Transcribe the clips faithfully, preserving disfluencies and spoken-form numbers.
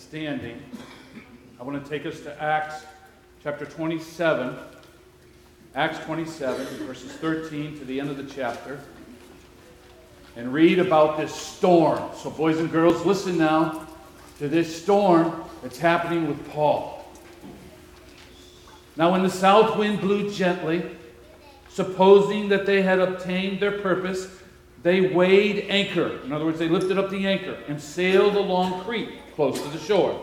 standing, I want to take us to Acts chapter twenty-seven. Acts twenty-seven, verses thirteen to the end of the chapter. And read about this storm. So boys and girls, listen now to this storm that's happening with Paul. Now when the south wind blew gently, supposing that they had obtained their purpose, they weighed anchor. In other words, they lifted up the anchor and sailed along Crete, close to the shore.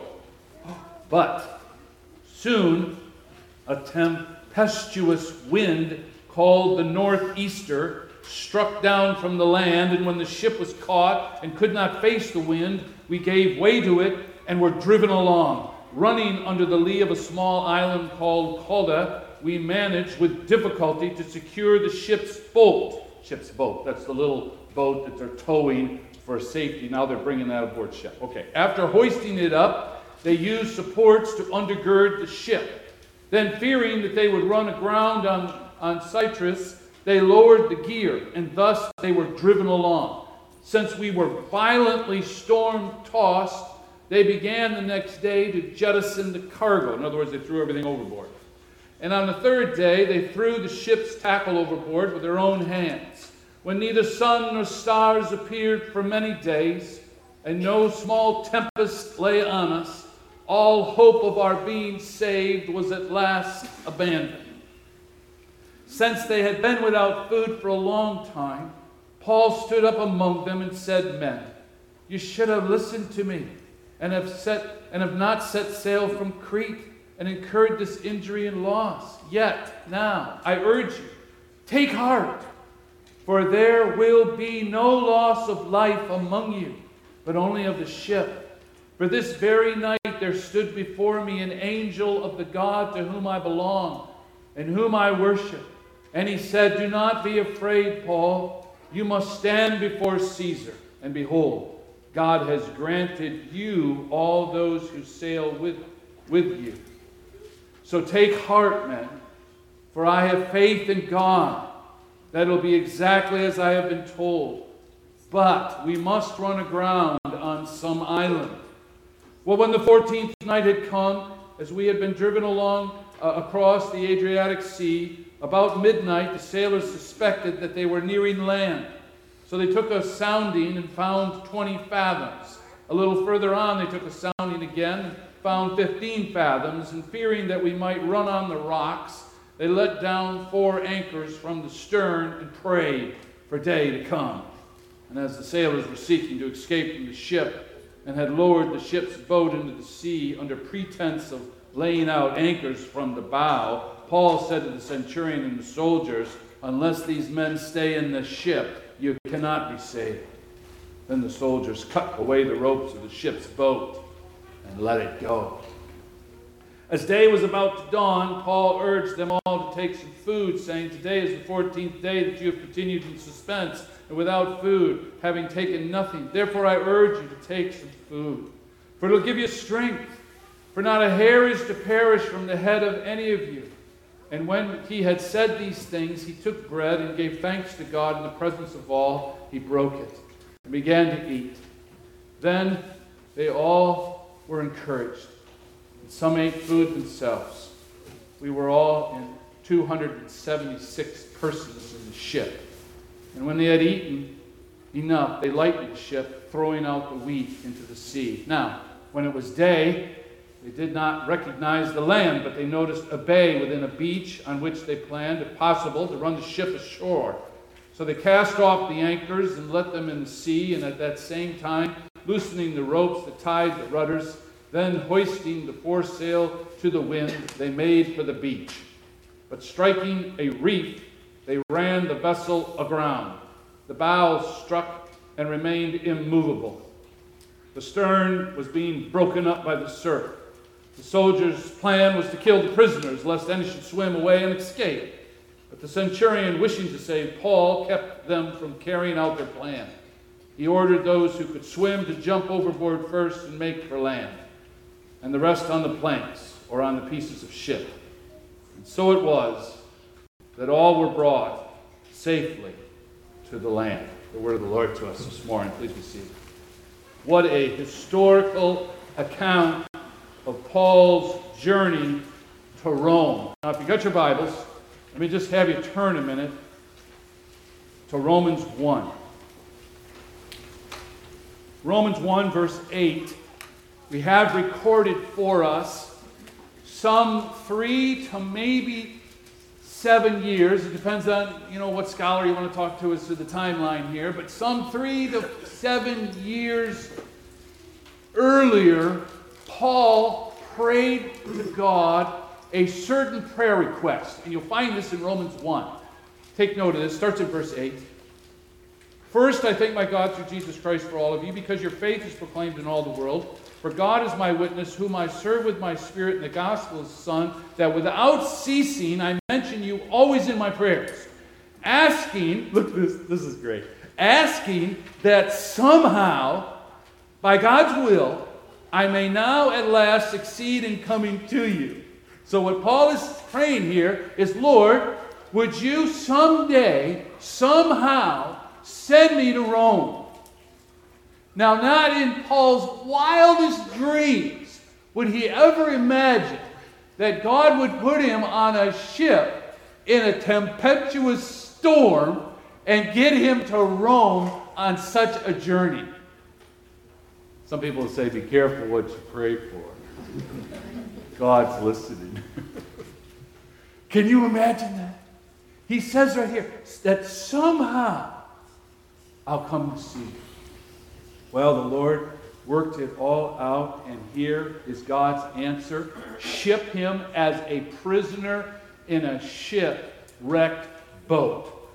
But soon a tempestuous wind called the northeaster struck down from the land, and when the ship was caught and could not face the wind, we gave way to it and were driven along. Running under the lee of a small island called Cauda, we managed with difficulty to secure the ship's boat. Ship's boat, that's the little boat that they're towing for safety. Now they're bringing that aboard ship. Okay, after hoisting it up, they used supports to undergird the ship. Then, fearing that they would run aground on, on Cyprus, they lowered the gear, and thus they were driven along. Since we were violently storm-tossed, they began the next day to jettison the cargo. In other words, they threw everything overboard. And on the third day, they threw the ship's tackle overboard with their own hands. When neither sun nor stars appeared for many days, and no small tempest lay on us, all hope of our being saved was at last abandoned. Since they had been without food for a long time, Paul stood up among them and said, "Men, you should have listened to me and have set and have not set sail from Crete and incurred this injury and loss. Yet now I urge you, take heart, for there will be no loss of life among you, but only of the ship. For this very night there stood before me an angel of the God to whom I belong and whom I worship. And he said, 'Do not be afraid, Paul. You must stand before Caesar. And behold, God has granted you all those who sail with, with you. So take heart, men, for I have faith in God that it will be exactly as I have been told. But we must run aground on some island.' Well, when the fourteenth night had come, as we had been driven along uh, across the Adriatic Sea, about midnight the sailors suspected that they were nearing land. So they took a sounding and found twenty fathoms. A little further on they took a sounding again and found fifteen fathoms, and fearing that we might run on the rocks, they let down four anchors from the stern and prayed for day to come. And as the sailors were seeking to escape from the ship and had lowered the ship's boat into the sea under pretense of laying out anchors from the bow, Paul said to the centurion and the soldiers, 'Unless these men stay in the ship, you cannot be saved.' Then the soldiers cut away the ropes of the ship's boat and let it go. As day was about to dawn, Paul urged them all to take some food, saying, 'Today is the fourteenth day that you have continued in suspense and without food, having taken nothing. Therefore I urge you to take some food, for it will give you strength. For not a hair is to perish from the head of any of you.' And when he had said these things, he took bread and gave thanks to God in the presence of all. He broke it and began to eat. Then they all were encouraged. And some ate food themselves. We were all in two hundred seventy-six persons in the ship. And when they had eaten enough, they lightened the ship, throwing out the wheat into the sea. Now, when it was day, they did not recognize the land, but they noticed a bay within a beach on which they planned, if possible, to run the ship ashore. So they cast off the anchors and let them in the sea, and at that same time, loosening the ropes that tied the rudders, then hoisting the foresail to the wind, they made for the beach. But striking a reef, they ran the vessel aground. The bows struck and remained immovable. The stern was being broken up by the surf. The soldiers' plan was to kill the prisoners, lest any should swim away and escape. But the centurion, wishing to save Paul, kept them from carrying out their plan. He ordered those who could swim to jump overboard first and make for land, and the rest on the planks or on the pieces of ship. And so it was that all were brought safely to the land. The word of the Lord to us this morning. Please be seated. What a historical account of Paul's journey to Rome. Now, if you got your Bibles, let me just have you turn a minute to Romans one. Romans one, verse eight, we have recorded for us some three to maybe seven years. It depends on, you know, what scholar you want to talk to as to the timeline here, but some three to seven years earlier, Paul prayed to God a certain prayer request. And you'll find this in Romans one. Take note of this. It starts at verse eight. First, I thank my God through Jesus Christ for all of you, because your faith is proclaimed in all the world. For God is my witness, whom I serve with my spirit in the gospel of His Son, that without ceasing I mention you always in my prayers. Asking, look, this, this is great. Asking that somehow, by God's will, I may now at last succeed in coming to you. So what Paul is praying here is, Lord, would you someday, somehow, send me to Rome? Now, not in Paul's wildest dreams would he ever imagine that God would put him on a ship in a tempestuous storm and get him to Rome on such a journey. Some people will say, be careful what you pray for. God's listening. Can you imagine that? He says right here that somehow I'll come to see you. Well, the Lord worked it all out, and here is God's answer. Ship him as a prisoner in a shipwrecked boat.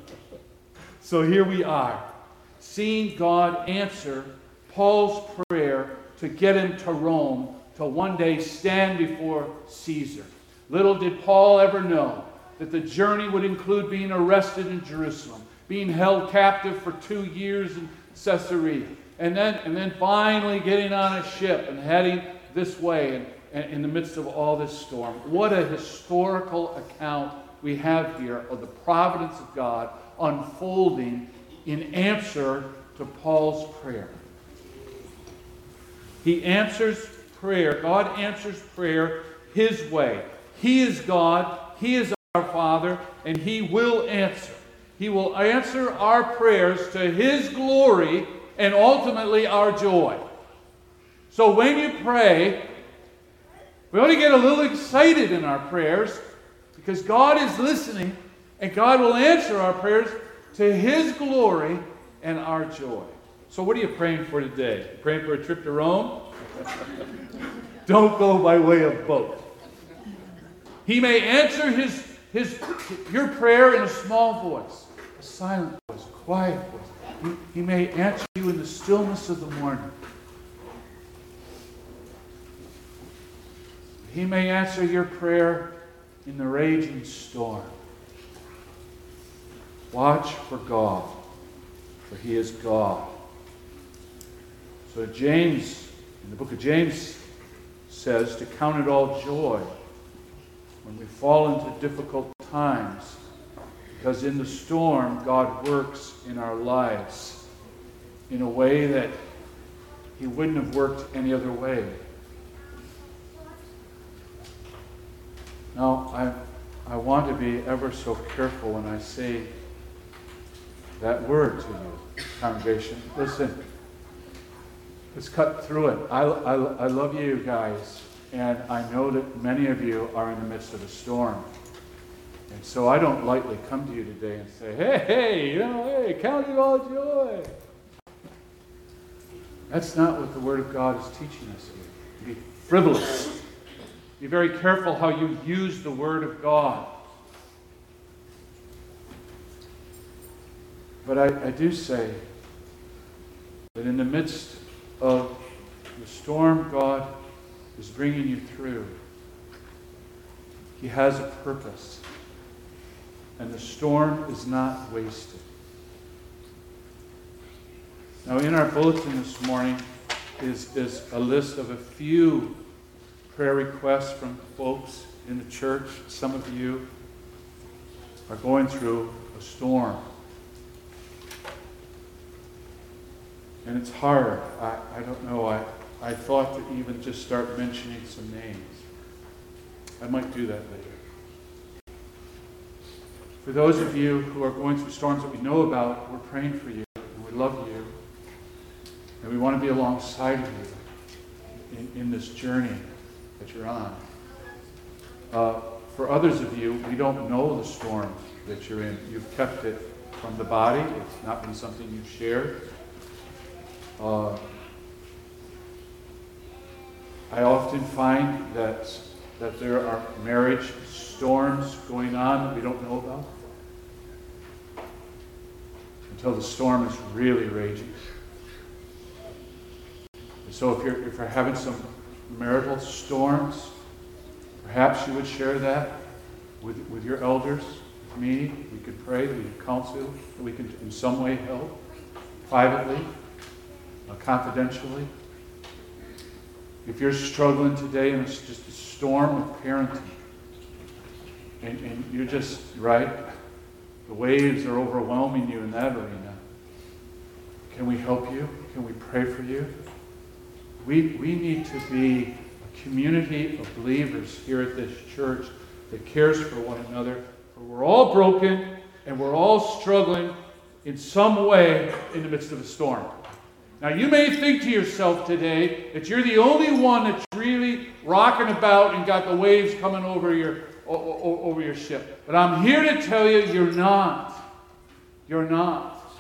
So here we are, seeing God answer Paul's prayer to get him to Rome, to one day stand before Caesar. Little did Paul ever know that the journey would include being arrested in Jerusalem, being held captive for two years in Caesarea, and then, and then finally getting on a ship and heading this way and, and in the midst of all this storm. What a historical account we have here of the providence of God unfolding in answer to Paul's prayer. He answers prayer. God answers prayer His way. He is God. He is our Father, and He will answer. He will answer our prayers to His glory and ultimately our joy. So when you pray, we ought to get a little excited in our prayers, because God is listening, and God will answer our prayers to His glory and our joy. So what are you praying for today? You praying for a trip to Rome? Don't go by way of boat. He may answer his, his, your prayer in a small voice, a silent voice, a quiet voice. He, he may answer you in the stillness of the morning. He may answer your prayer in the raging storm. Watch for God, for He is God. So James, in the book of James, says to count it all joy when we fall into difficult times, because in the storm, God works in our lives in a way that He wouldn't have worked any other way. Now, I, I want to be ever so careful when I say that word to you, congregation. Listen, let's cut through it. I, I, I love you guys, and I know that many of you are in the midst of a storm. And so I don't lightly come to you today and say, hey, hey, you know, hey, count it all joy. That's not what the Word of God is teaching us here. Be frivolous. Be very careful how you use the Word of God. But I, I do say that in the midst of the storm God is bringing you through, He has a purpose. And the storm is not wasted. Now, in our bulletin this morning is, is a list of a few prayer requests from folks in the church. Some of you are going through a storm. And it's hard. I, I don't know. I, I thought to even just start mentioning some names. I might do that later. For those of you who are going through storms that we know about, we're praying for you, and we love you, and we want to be alongside of you in, in this journey that you're on. Uh, for others of you, we don't know the storm that you're in. You've kept it from the body. It's not been something you've shared. Uh, I often find that that there are marriage storms going on that we don't know about until the storm is really raging. And so if you're if you're having some marital storms, perhaps you would share that with, with your elders, with me. We could pray, we could counsel, we could in some way help, privately, uh, confidentially. If you're struggling today and it's just a storm of parenting, and, and you're just, right, the waves are overwhelming you in that arena, can we help you? Can we pray for you? We, we need to be a community of believers here at this church that cares for one another. For we're all broken and we're all struggling in some way in the midst of a storm. Now, you may think to yourself today that you're the only one that's really rocking about and got the waves coming over your, over your ship. But I'm here to tell you, you're not. You're not.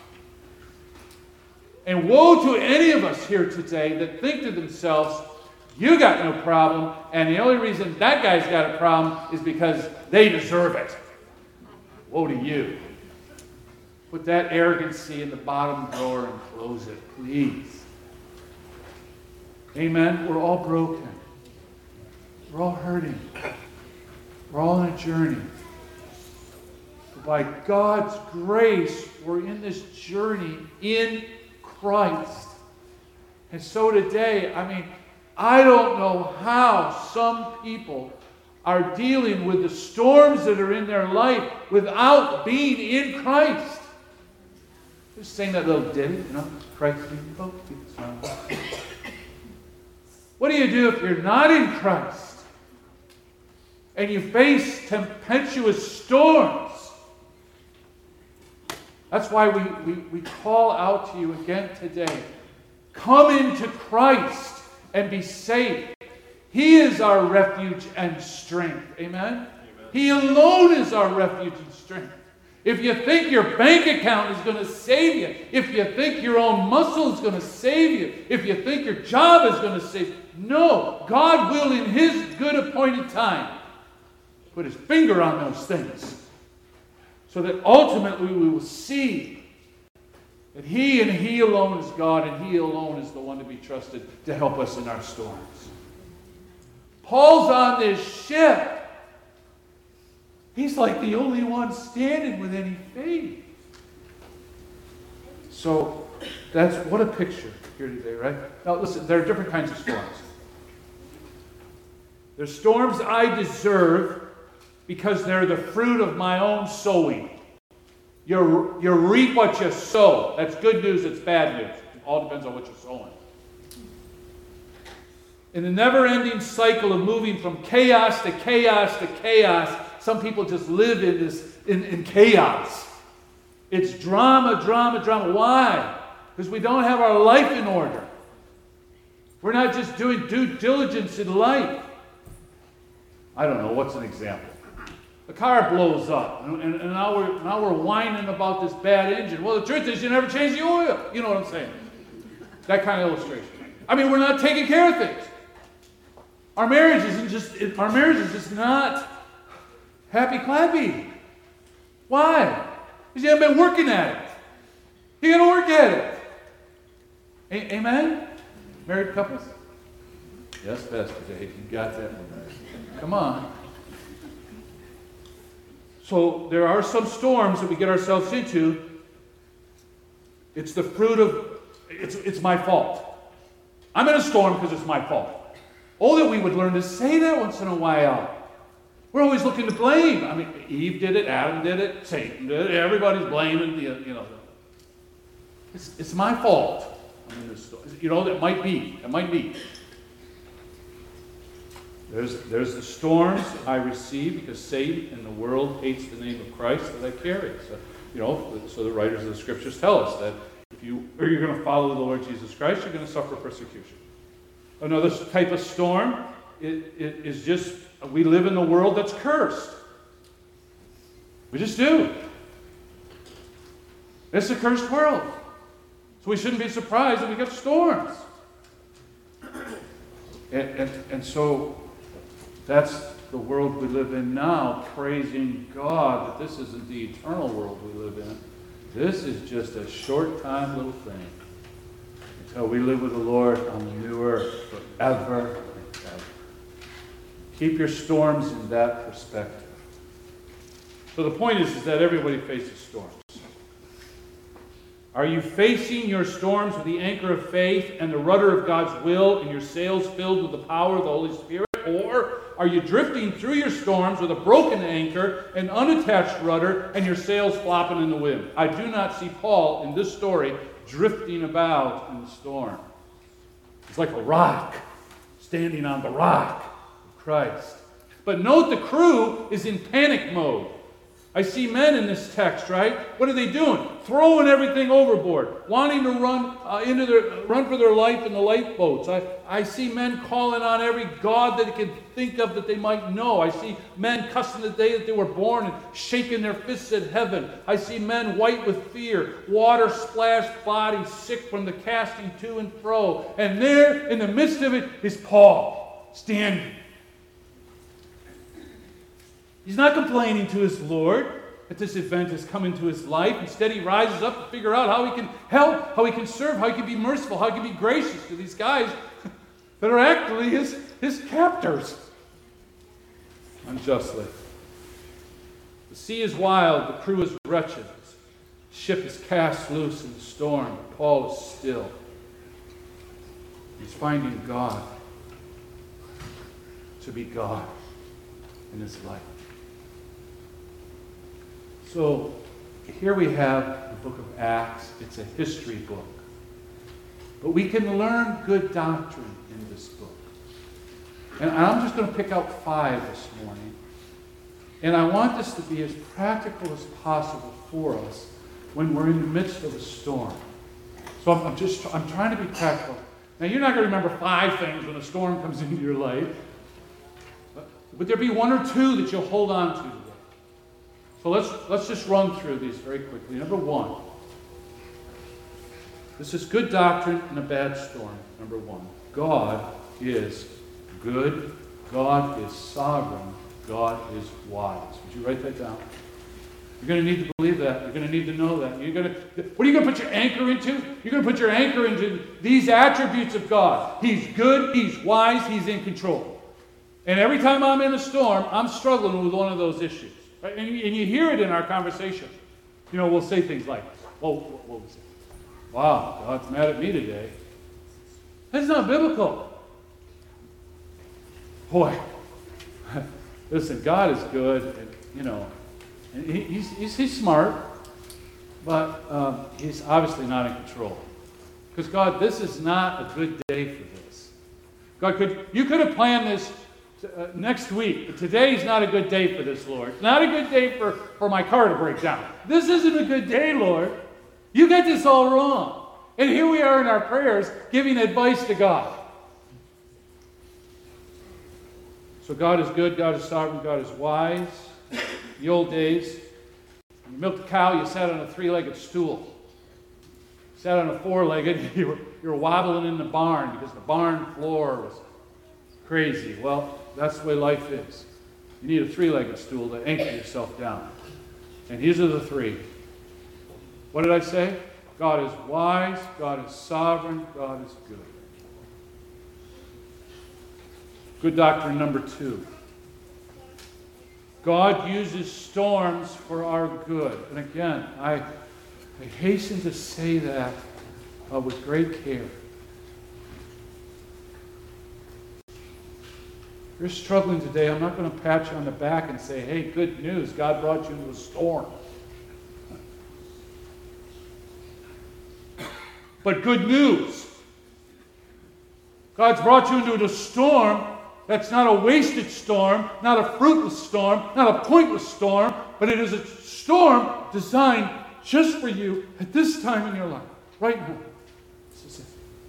And woe to any of us here today that think to themselves, you got no problem, and the only reason that guy's got a problem is because they deserve it. Woe to you. Put that arrogancy in the bottom drawer and close it, please. Amen? We're all broken. We're all hurting. We're all on a journey. But by God's grace, we're in this journey in Christ. And so today, I mean, I don't know how some people are dealing with the storms that are in their life without being in Christ. Just sing that little ditty, you know, Christ we both be strong. What do you do if you're not in Christ and you face tempestuous storms? That's why we, we, we call out to you again today. Come into Christ and be safe. He is our refuge and strength. Amen? Amen. He alone is our refuge and strength. If you think your bank account is going to save you, if you think your own muscle is going to save you, if you think your job is going to save you, no. God will, in His good appointed time, put His finger on those things so that ultimately we will see that He and He alone is God, and He alone is the one to be trusted to help us in our storms. Paul's on this ship. He's like the only one standing with any faith. So that's what a picture here today, right? Now listen, there are different kinds of storms. There's storms I deserve because they're the fruit of my own sowing. You, you reap what you sow. That's good news, it's bad news. It all depends on what you're sowing. In the never-ending cycle of moving from chaos to chaos to chaos, some people just live in this in, in chaos. It's drama, drama, drama. Why? Because we don't have our life in order. We're not just doing due diligence in life. I don't know, what's an example? The car blows up, and, and, and now, we're, now we're whining about this bad engine. Well, the truth is you never change the oil. You know what I'm saying? That kind of illustration. I mean, we're not taking care of things. Our marriage isn't just, our marriage is just not happy-clappy. Why? Because you haven't been working at it. You got to work at it. A- Amen? Married couples? Yes, Pastor Dave, you got that one right. Come on. So there are some storms that we get ourselves into. It's the fruit of, it's, it's my fault. I'm in a storm because it's my fault. Oh, that we would learn to say that once in a while. We're always looking to blame. I mean, Eve did it, Adam did it, Satan did it. Everybody's blaming the, you know. It's, it's my fault. I'm in this storm. You know, that might be. That might be. There's, there's the storms I receive because Satan and the world hates the name of Christ that I carry. So, you know, so the writers of the Scriptures tell us that if you, or you're going to follow the Lord Jesus Christ, you're going to suffer persecution. Another type of storm is, is just, we live in a world that's cursed. We just do. It's a cursed world. So we shouldn't be surprised that we get storms. And, and, and so that's the world we live in now, praising God that this isn't the eternal world we live in. This is just a short time little thing until we live with the Lord on the new earth forever and ever. Keep your storms in that perspective. So the point is, is that everybody faces storms. Are you facing your storms with the anchor of faith and the rudder of God's will and your sails filled with the power of the Holy Spirit? Or are you drifting through your storms with a broken anchor, an unattached rudder, and your sails flopping in the wind? I do not see Paul in this story drifting about in the storm. He's like a rock, standing on the rock of Christ. But note the crew is in panic mode. I see men in this text, right? What are they doing? Throwing everything overboard, wanting to run uh, into their run for their life in the lifeboats. I, I see men calling on every god that they can think of that they might know. I see men cussing the day that they were born and shaking their fists at heaven. I see men white with fear, water-splashed bodies sick from the casting to and fro. And there, in the midst of it, is Paul standing. He's not complaining to his Lord that this event has come into his life. Instead, he rises up to figure out how he can help, how he can serve, how he can be merciful, how he can be gracious to these guys that are actually his, his captors unjustly. The sea is wild, the crew is wretched. The ship is cast loose in the storm. Paul is still. He's finding God to be God in his life. So here we have the book of Acts. It's a history book. But we can learn good doctrine in this book. And I'm just going to pick out five this morning. And I want this to be as practical as possible for us when we're in the midst of a storm. So I'm, I'm just I'm trying to be practical. Now, you're not going to remember five things when a storm comes into your life. But would there be one or two that you'll hold on to today? So let's, let's just run through these very quickly. Number one. This is good doctrine in a bad storm. Number one. God is good. God is sovereign. God is wise. Would you write that down? You're going to need to believe that. You're going to need to know that. You're going to, what are you going to put your anchor into? You're going to put your anchor into these attributes of God. He's good. He's wise. He's in control. And every time I'm in a storm, I'm struggling with one of those issues. Right? And, you, and you hear it in our conversation. You know, we'll say things like, well, what was it? Wow, God's mad at me today. That's not biblical. Boy, listen, God is good, and, you know, and he, he's, he's, he's smart, but um, he's obviously not in control. Because God, this is not a good day for this. God, could you could have planned this uh, next week, but today's not a good day for this, Lord. Not a good day for, for my car to break down. This isn't a good day, Lord. You got this all wrong. And here we are in our prayers giving advice to God. So God is good, God is sovereign, God is wise. In the old days, when you milked a cow, you sat on a three-legged stool. You sat on a four-legged, you were, you were wobbling in the barn because the barn floor was crazy. Well, that's the way life is. You need a three-legged stool to anchor yourself down. And these are the three. What did I say? God is wise, God is sovereign, God is good. Good doctrine number two. God uses storms for our good. And again, I, I hasten to say that uh, with great care. If you're struggling today, I'm not going to pat you on the back and say, hey, good news, God brought you into a storm. but good news. God's brought you into a storm that's not a wasted storm, not a fruitless storm, not a pointless storm, but it is a storm designed just for you at this time in your life, right now. This is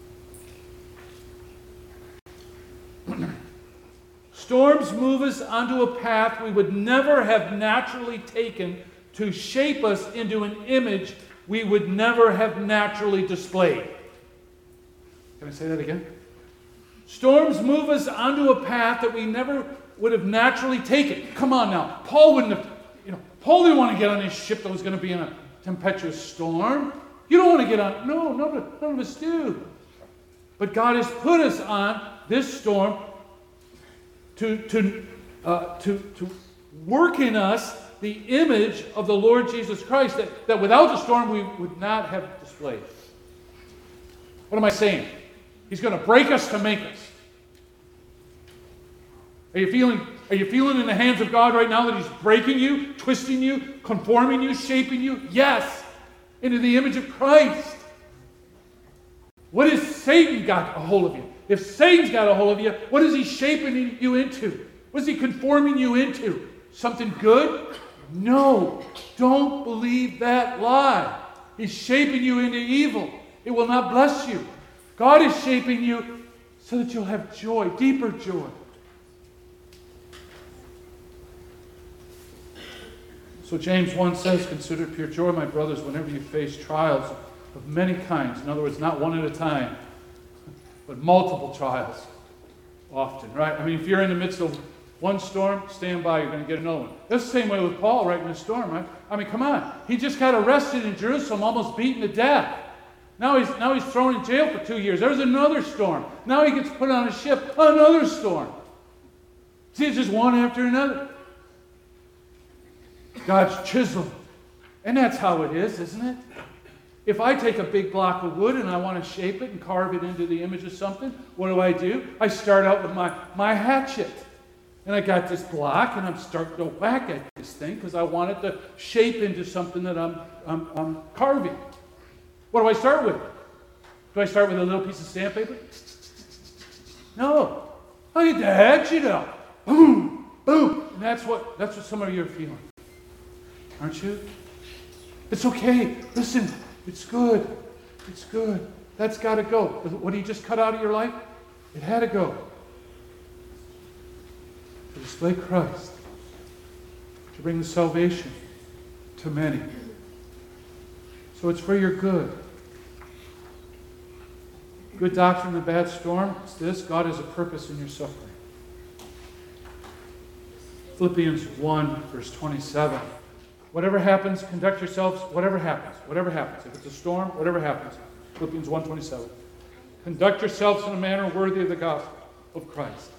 it. Storms move us onto a path we would never have naturally taken to shape us into an image we would never have naturally displayed. Can I say that again? Storms move us onto a path that we never would have naturally taken. Come on now. Paul wouldn't have, you know, Paul didn't want to get on his ship that was going to be in a tempestuous storm. You don't want to get on. No, none of, none of us do. But God has put us on this storm to, to, uh, to, to work in us the image of the Lord Jesus Christ that, that without the storm we would not have displayed. What am I saying? He's going to break us to make us. Are you feeling, are you feeling in the hands of God right now that He's breaking you, twisting you, conforming you, shaping you? Yes, into the image of Christ. What has Satan got a hold of you? If Satan's got a hold of you, what is he shaping you into? What is he conforming you into? Something good? No. Don't believe that lie. He's shaping you into evil. It will not bless you. God is shaping you so that you'll have joy, deeper joy. So James one says, "Consider it pure joy, my brothers, whenever you face trials of many kinds." In other words, not one at a time, but multiple trials often, right? I mean, if you're in the midst of one storm, stand by, you're going to get another one. That's the same way with Paul right in the storm, right? I mean, come on. He just got arrested in Jerusalem, almost beaten to death. Now he's, now he's thrown in jail for two years. There's another storm. Now he gets put on a ship, another storm. See, it's just one after another. God's chiseling. And that's how it is, isn't it? If I take a big block of wood and I want to shape it and carve it into the image of something, what do I do? I start out with my, my hatchet. And I got this block and I'm starting to whack at this thing because I want it to shape into something that I'm, I'm, I'm carving. What do I start with? Do I start with a little piece of sandpaper? No. I get the hatchet out. Boom, boom. And that's what, that's what some of you are feeling. Aren't you? It's okay. Listen, it's good. It's good. That's got to go. What he just cut out of your life? It had to go. To display Christ. To bring the salvation to many. So it's for your good. Good doctrine in a bad storm is this: God has a purpose in your suffering. Philippians one, verse twenty-seven. Whatever happens, conduct yourselves, whatever happens, whatever happens. If it's a storm, whatever happens. Philippians one twenty-seven. Conduct yourselves in a manner worthy of the gospel of Christ.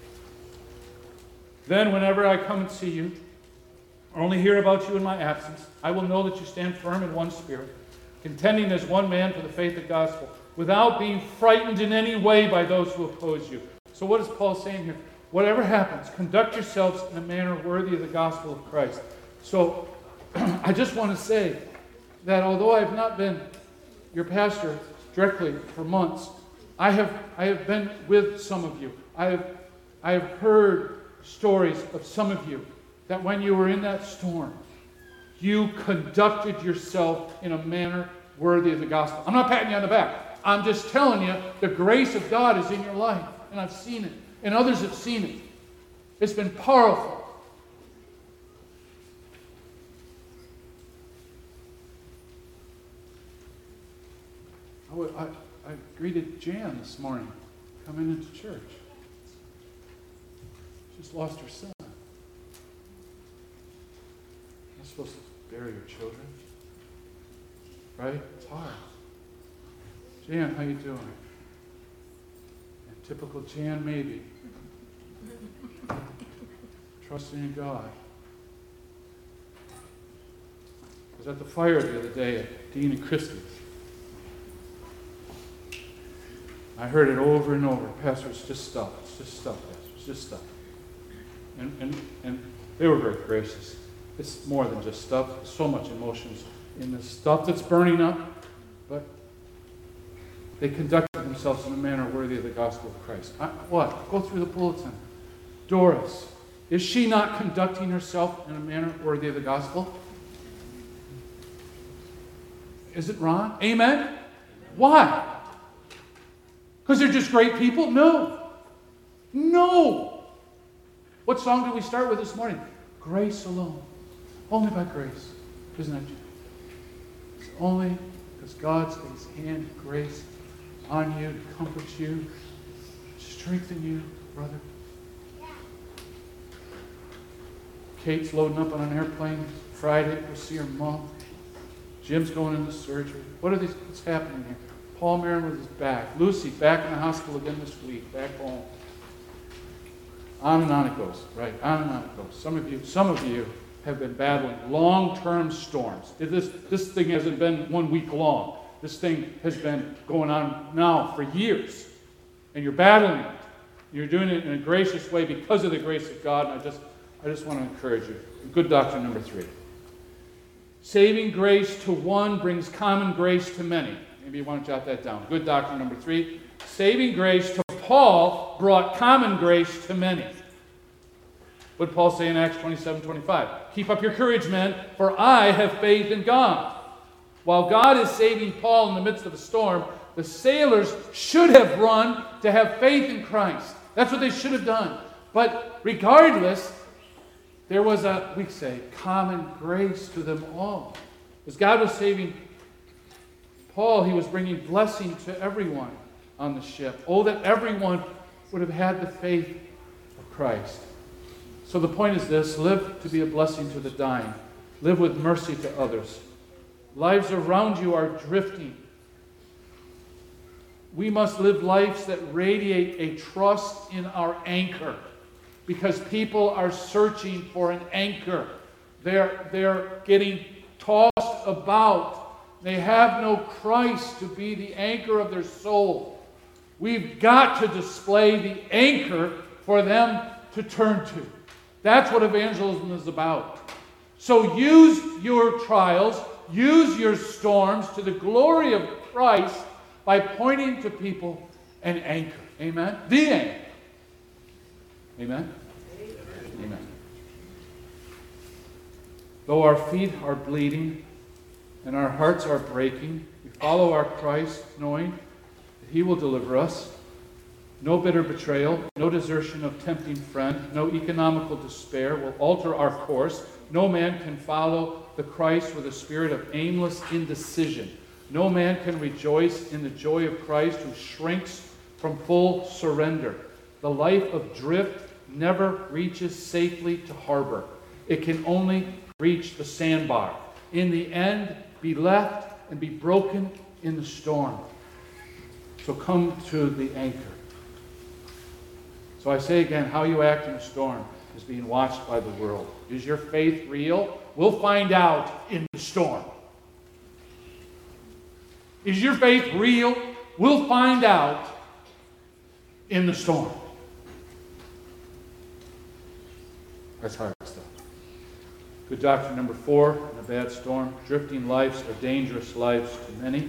Then, whenever I come and see you, or only hear about you in my absence, I will know that you stand firm in one spirit, contending as one man for the faith of the gospel, without being frightened in any way by those who oppose you. So what is Paul saying here? Whatever happens, conduct yourselves in a manner worthy of the gospel of Christ. So, I just want to say that although I have not been your pastor directly for months, I have I have been with some of you. I have I have heard stories of some of you that when you were in that storm, you conducted yourself in a manner worthy of the gospel. I'm not patting you on the back. I'm just telling you the grace of God is in your life, and I've seen it, and others have seen it. It's been powerful. I, I greeted Jan this morning coming into church. Just lost her son. You're supposed to bury your children, right? It's hard. Jan, how you doing? And typical Jan, maybe. Trusting in God. I was at the fire the other day at Dean and Christie's. I heard it over and over. Pastor, it's just stuff. It's just stuff, Pastor. It's just stuff. And, and, and they were very gracious. It's more than just stuff. There's so much emotions in this stuff that's burning up. But they conducted themselves in a manner worthy of the gospel of Christ. I, what? Go through the bulletin. Doris, is she not conducting herself in a manner worthy of the gospel? Is it Ron? Amen? Why? Because they're just great people? No. No. What song did we start with this morning? Grace alone. Only by grace. Isn't that true? It's only because God lays His hand of grace on you to comfort you, strengthen you, brother. Kate's loading up on an airplane Friday to see her mom. Jim's going into surgery. What are these? What's happening here? Paul Marin with his back. Lucy back in the hospital again this week. Back home. On and on it goes. Right. On and on it goes. Some of you, some of you have been battling long-term storms. This this thing hasn't been one week long. This thing has been going on now for years, and you're battling it. You're doing it in a gracious way because of the grace of God. And I just I just want to encourage you. Good doctrine number three. Saving grace to one brings common grace to many. Maybe you want to jot that down. Good doctrine number three. Saving grace to Paul brought common grace to many. What did Paul say in Acts twenty-seven twenty-five? Keep up your courage, men, for I have faith in God. While God is saving Paul in the midst of a storm, the sailors should have run to have faith in Christ. That's what they should have done. But regardless, there was a, we say, common grace to them all. As God was saving Paul, He was bringing blessing to everyone on the ship. Oh, that everyone would have had the faith of Christ. So the point is this: live to be a blessing to the dying. Live with mercy to others. Lives around you are drifting. We must live lives that radiate a trust in our anchor, because people are searching for an anchor. They're, they're getting tossed about. They have no Christ to be the anchor of their soul. We've got to display the anchor for them to turn to. That's what evangelism is about. So use your trials, use your storms to the glory of Christ by pointing to people an anchor. Amen? The anchor. Amen? Amen. Though our feet are bleeding and our hearts are breaking, we follow our Christ, knowing that He will deliver us. No bitter betrayal, no desertion of tempting friend, no economical despair will alter our course. No man can follow the Christ with a spirit of aimless indecision. No man can rejoice in the joy of Christ who shrinks from full surrender. The life of drift never reaches safely to harbor. It can only reach the sandbar. In the end, be left and be broken in the storm. So come to the anchor. So I say again, how you act in a storm is being watched by the world. Is your faith real? We'll find out in the storm. Is your faith real? We'll find out in the storm. That's hard stuff. Good doctrine number four, in a bad storm. Drifting lives are dangerous lives to many.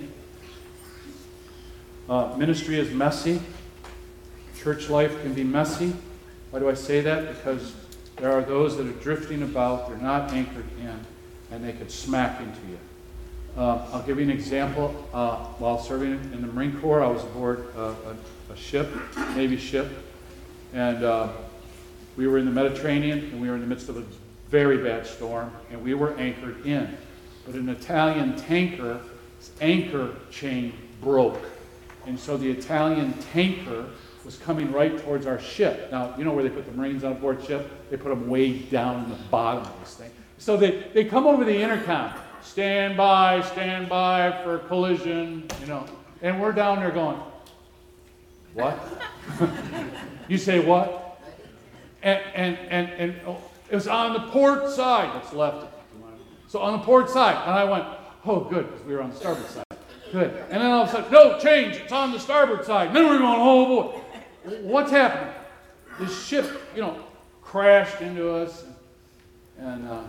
Uh, ministry is messy. Church life can be messy. Why do I say that? Because there are those that are drifting about, they're not anchored in, and they could smack into you. Uh, I'll give you an example. Uh, while serving in the Marine Corps, I was aboard uh, a, a ship, Navy ship, and uh, we were in the Mediterranean, and we were in the midst of a very bad storm, and we were anchored in. But an Italian tanker's anchor chain broke, and so the Italian tanker was coming right towards our ship. Now, you know where they put the Marines on board ship? They put them way down in the bottom of this thing. So they, they come over the intercom. Stand by, stand by for collision, you know. And we're down there going, what? You say what? And, and, and, and oh, it was on the port side. That's left. So on the port side. And I went, oh, good, because we were on the starboard side. Good. And then all of a sudden, no, change. It's on the starboard side. And then we're going, oh, boy. What's happening? This ship, you know, crashed into us. And uh,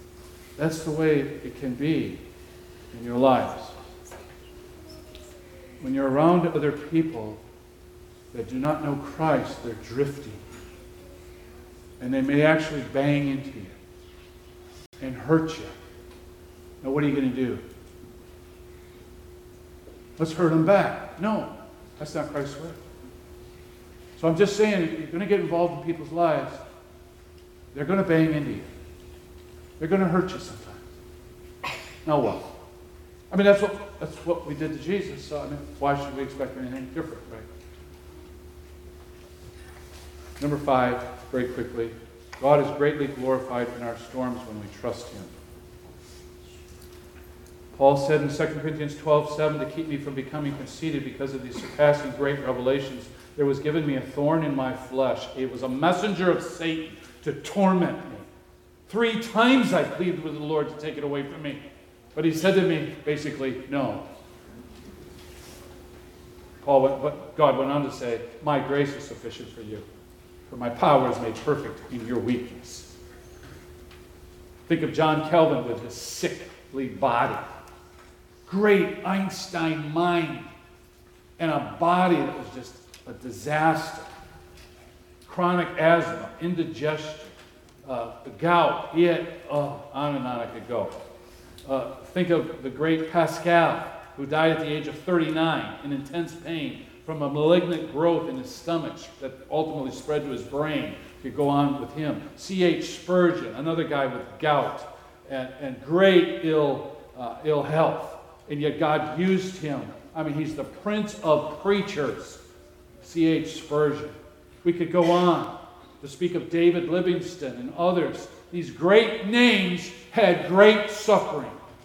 that's the way it can be in your lives. when you're around other people that do not know Christ, they're drifting. And they may actually bang into you and hurt you. Now, what are you going to do? Let's hurt them back. No, that's not Christ's way. So I'm just saying, if you're going to get involved in people's lives, they're going to bang into you. They're going to hurt you sometimes. Now what? I mean, that's what that's what we did to Jesus. So I mean, why should we expect anything different, right? Number five, very quickly, God is greatly glorified in our storms when we trust Him. Paul said in Second Corinthians twelve seven, to keep me from becoming conceited because of these surpassing great revelations, there was given me a thorn in my flesh. It was a messenger of Satan to torment me. Three times I pleaded with the Lord to take it away from me. But He said to me, basically, no. Paul went, but God went on to say, my grace is sufficient for you, for my power is made perfect in your weakness. Think of John Calvin with his sickly body. Great Einstein mind and a body that was just a disaster. Chronic asthma, indigestion, uh, gout. He had, oh, on and on I could go. Uh, think of the great Pascal, who died at the age of thirty-nine in intense pain from a malignant growth in his stomach that ultimately spread to his brain. You could go on with him. C H Spurgeon, another guy with gout and, and great ill, uh, ill health. And yet God used him. I mean, he's the prince of preachers, C H Spurgeon. We could go on to speak of David Livingstone and others. These great names had great suffering.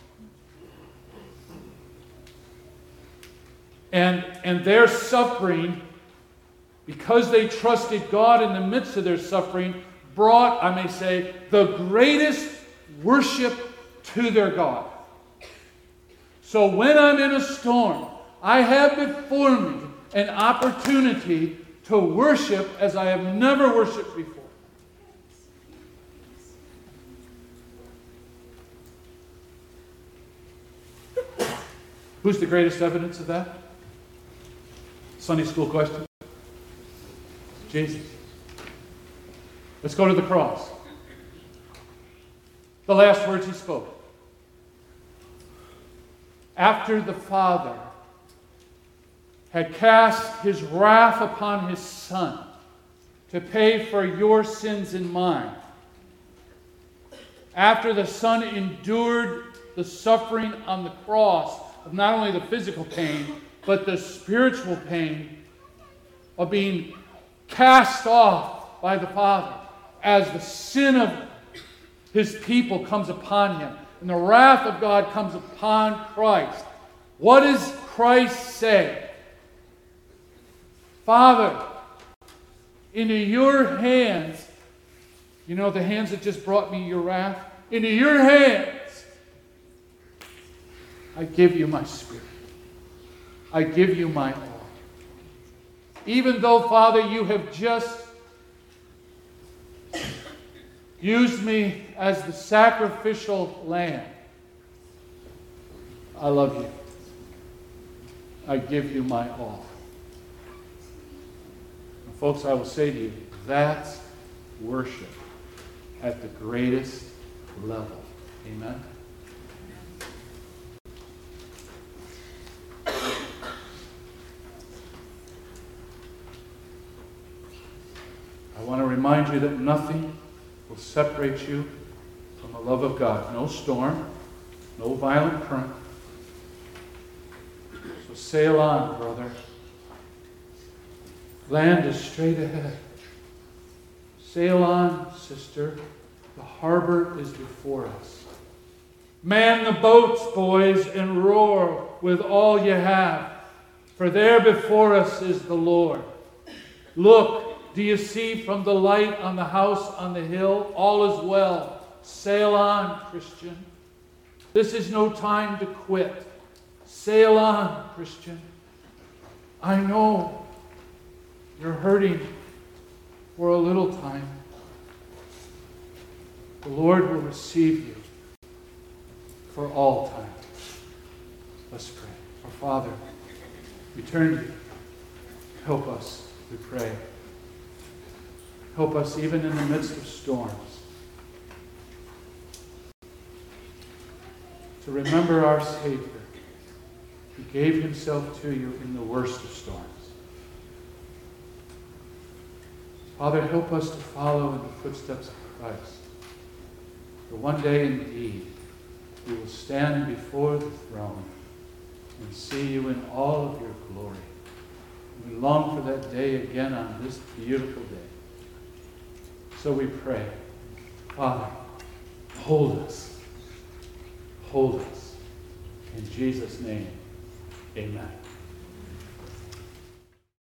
And, and their suffering, because they trusted God in the midst of their suffering, brought, I may say, the greatest worship to their God. So when I'm in a storm, I have before me an opportunity to worship as I have never worshiped before. Who's the greatest evidence of that? Sunday school question. Jesus. Let's go to the cross. The last words He spoke. After the Father had cast His wrath upon His Son to pay for your sins and mine, after the Son endured the suffering on the cross of not only the physical pain, but the spiritual pain of being cast off by the Father as the sin of His people comes upon Him and the wrath of God comes upon Christ. What does Christ say? Father, into your hands, you know the hands that just brought me your wrath? Into your hands, I give you my spirit. I give you my all. Even though, Father, you have just used me as the sacrificial lamb, I love you. I give you my all. And folks, I will say to you, that's worship at the greatest level. Amen? I want to remind you that nothing will separate you from the love of God. No storm, no violent current. So sail on, brother. Land is straight ahead. Sail on, sister. The harbor is before us. Man the boats, boys, and roar with all you have, for there before us is the Lord. Look, do you see from the light on the house on the hill? All is well. Sail on, Christian. This is no time to quit. Sail on, Christian. I know you're hurting for a little time. The Lord will receive you for all time. Let's pray. Our Father, We turn to you. Help us, we pray. Help us even in the midst of storms to remember our Savior who gave himself to you in the worst of storms. Father, help us to follow in the footsteps of Christ. For one day indeed, we will stand before the throne and see you in all of your glory. We long for that day again on this beautiful day. So we pray, Father, hold us. Hold us. In Jesus' name, amen.